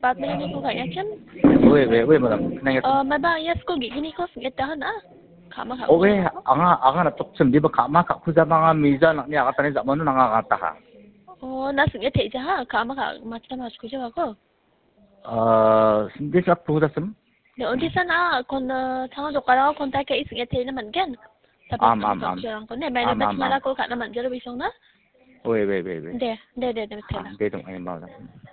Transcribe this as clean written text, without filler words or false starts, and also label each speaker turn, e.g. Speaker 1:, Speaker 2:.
Speaker 1: department ini ko kaya kan.
Speaker 2: we madam nang
Speaker 1: May ba yes ko gini ko singit tahan na. Kama ka.
Speaker 2: owe anga na tok sem di ba kama ka khu za banga miza nak ni aga tani zaman nu nga ta ha
Speaker 1: Na singit te ja kama ka macam mas ko ja ko.
Speaker 2: sindi sa khu za sem
Speaker 1: Ne undi sana kon tanga dokara kontak ka singit te naman kan. Tapi
Speaker 2: am
Speaker 1: jarang ko ne may lebat mala ko ka naman jero bisong na.
Speaker 2: we
Speaker 1: De
Speaker 2: be dong ai ma